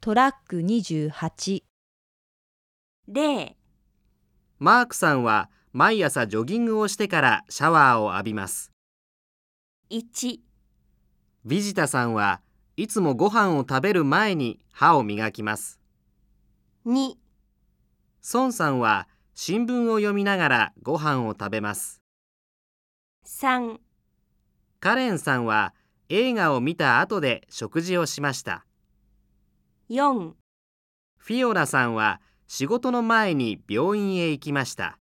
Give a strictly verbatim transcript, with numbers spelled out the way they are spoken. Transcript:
トラックにじゅうはち。 例、 マークさんは毎朝ジョギングをしてからシャワーを浴びます。 いち、 ビジタさんはいつもご飯を食べる前に歯を磨きます。 に、 ソンさんは新聞を読みながらご飯を食べます。 さん、 カレンさんは映画を見た後で食事をしました。 よん、 フィオナさんは仕事の前に病院へ行きました。